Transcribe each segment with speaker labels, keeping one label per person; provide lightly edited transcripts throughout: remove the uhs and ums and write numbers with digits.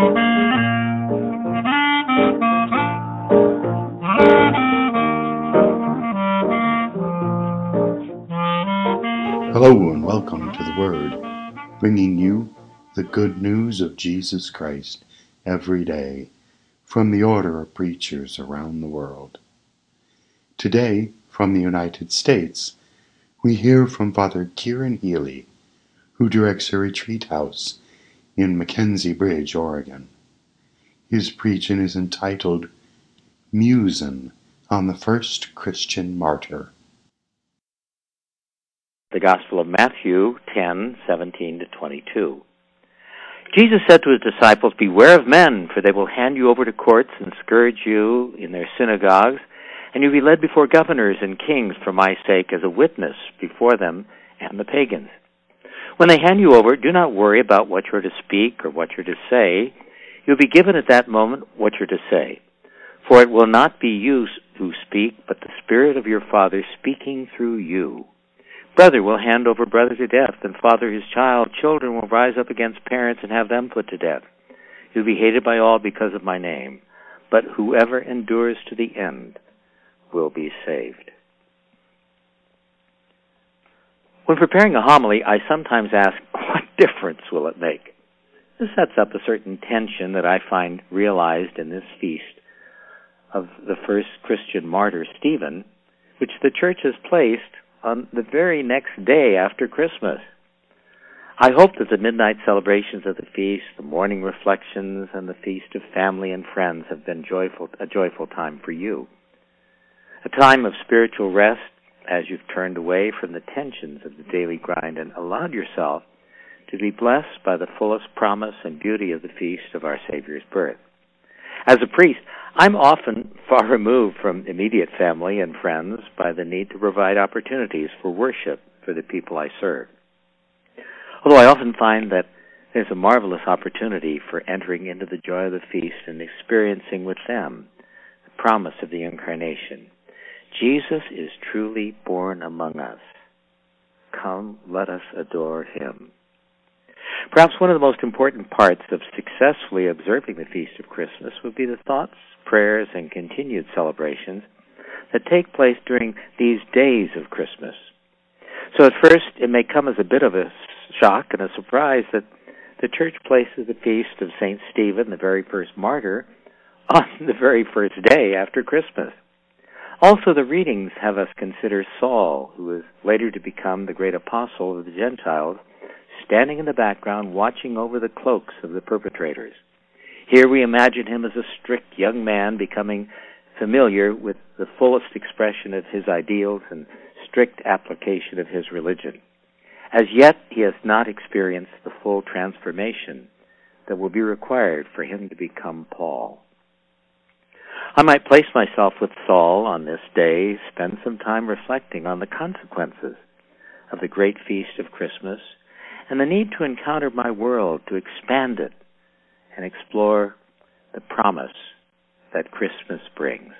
Speaker 1: Hello and welcome to the Word, bringing you the good news of Jesus Christ every day from the order of preachers around the world. Today, from the United States, we hear from Father Kieran Healy, who directs a retreat house in Mackenzie Bridge, Oregon. His preaching is entitled Musin on the First Christian Martyr.
Speaker 2: The Gospel of Matthew 10:17-22. Jesus said to his disciples, "Beware of men, for they will hand you over to courts and scourge you in their synagogues, and you'll be led before governors and kings for my sake as a witness before them and the pagans. When they hand you over, do not worry about what you're to speak or what you're to say. You'll be given at that moment what you're to say. For it will not be you who speak, but the Spirit of your Father speaking through you. Brother will hand over brother to death, and father his child. Children will rise up against parents and have them put to death. You'll be hated by all because of my name, but whoever endures to the end will be saved." When preparing a homily, I sometimes ask, what difference will it make? This sets up a certain tension that I find realized in this feast of the first Christian martyr, Stephen, which the Church has placed on the very next day after Christmas. I hope that the midnight celebrations of the feast, the morning reflections, and the feast of family and friends have been a joyful time for you. A time of spiritual rest as you've turned away from the tensions of the daily grind and allowed yourself to be blessed by the fullest promise and beauty of the feast of our Savior's birth. As a priest, I'm often far removed from immediate family and friends by the need to provide opportunities for worship for the people I serve. Although I often find that there's a marvelous opportunity for entering into the joy of the feast and experiencing with them the promise of the Incarnation. Jesus is truly born among us. Come, let us adore him. Perhaps one of the most important parts of successfully observing the Feast of Christmas would be the thoughts, prayers, and continued celebrations that take place during these days of Christmas. So at first, it may come as a bit of a shock and a surprise that the Church places the feast of St. Stephen, the very first martyr, on the very first day after Christmas. Also, the readings have us consider Saul, who is later to become the great apostle of the Gentiles, standing in the background watching over the cloaks of the perpetrators. Here we imagine him as a strict young man becoming familiar with the fullest expression of his ideals and strict application of his religion. As yet, he has not experienced the full transformation that will be required for him to become Paul. I might place myself with Saul on this day, spend some time reflecting on the consequences of the great feast of Christmas and the need to encounter my world, to expand it, and explore the promise that Christmas brings.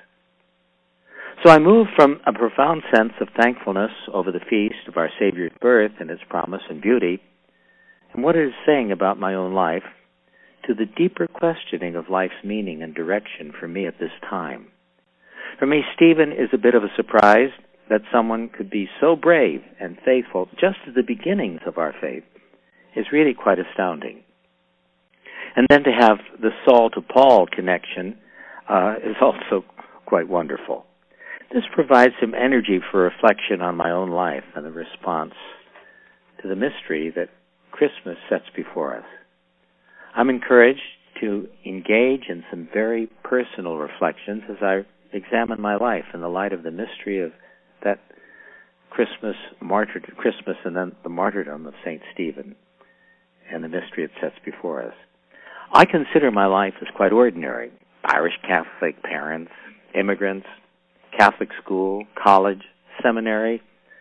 Speaker 2: So I move from a profound sense of thankfulness over the feast of our Savior's birth and its promise and beauty, and what it is saying about my own life, to the deeper questioning of life's meaning and direction for me at this time. For me, Stephen is a bit of a surprise that someone could be so brave and faithful just at the beginnings of our faith is really quite astounding. And then to have the Saul to Paul connection is also quite wonderful. This provides some energy for reflection on my own life and the response to the mystery that Christmas sets before us. I'm encouraged to engage in some very personal reflections as I examine my life in the light of the mystery of that Christmas and then the martyrdom of St. Stephen and the mystery it sets before us. I consider my life as quite ordinary. Irish Catholic parents, immigrants, Catholic school, college, seminary,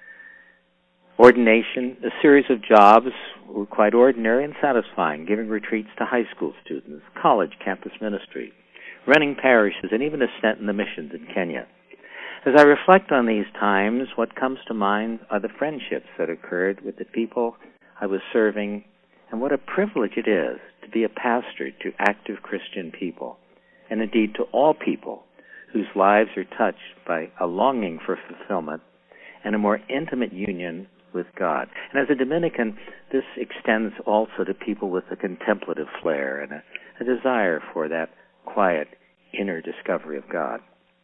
Speaker 2: ordination, a series of jobs were quite ordinary and satisfying, giving retreats to high school students, college campus ministry, running parishes, and even a stint in the missions in Kenya. As I reflect on these times, what comes to mind are the friendships that occurred with the people I was serving, and what a privilege it is to be a pastor to active Christian people, and indeed to all people whose lives are touched by a longing for fulfillment and a more intimate union with God. And as a Dominican, this extends also to people with a contemplative flair and a desire for that quiet inner discovery of God,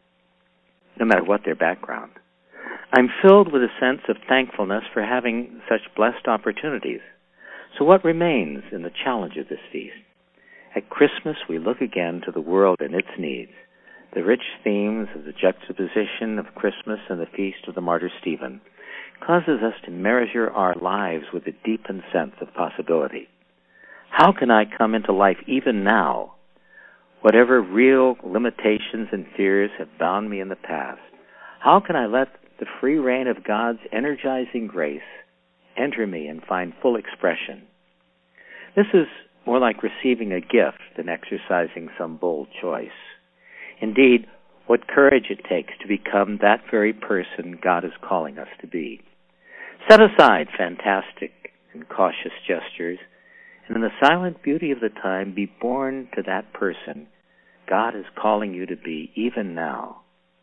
Speaker 2: no matter what their background. I'm filled with a sense of thankfulness for having such blessed opportunities. So what remains in the challenge of this feast? At Christmas, we look again to the world and its needs. The rich themes of the juxtaposition of Christmas and the feast of the martyr Stephen causes us to measure our lives with a deepened sense of possibility. How can I come into life even now? Whatever real limitations and fears have bound me in the past, how can I let the free reign of God's energizing grace enter me and find full expression? This is more like receiving a gift than exercising some bold choice. Indeed, what courage it takes to become that very person God is calling us to be. Set aside fantastic and cautious gestures, and in the silent beauty of the time, be born to that person God is calling you to be even now.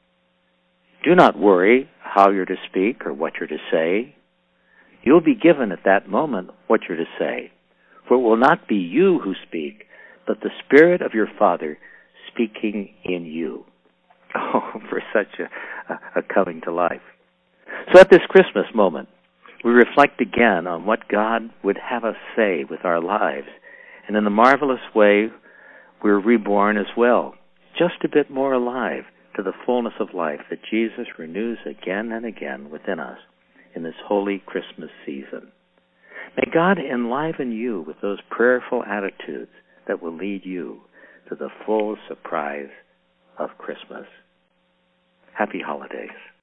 Speaker 2: Do not worry how you're to speak or what you're to say. You'll be given at that moment what you're to say, for it will not be you who speak, but the Spirit of your Father speaking in you. Oh, for such a coming to life. So at this Christmas moment, we reflect again on what God would have us say with our lives, and in the marvelous way we're reborn as well, just a bit more alive to the fullness of life that Jesus renews again and again within us in this holy Christmas season. May God enliven you with those prayerful attitudes that will lead you to the full surprise of Christmas. Happy holidays.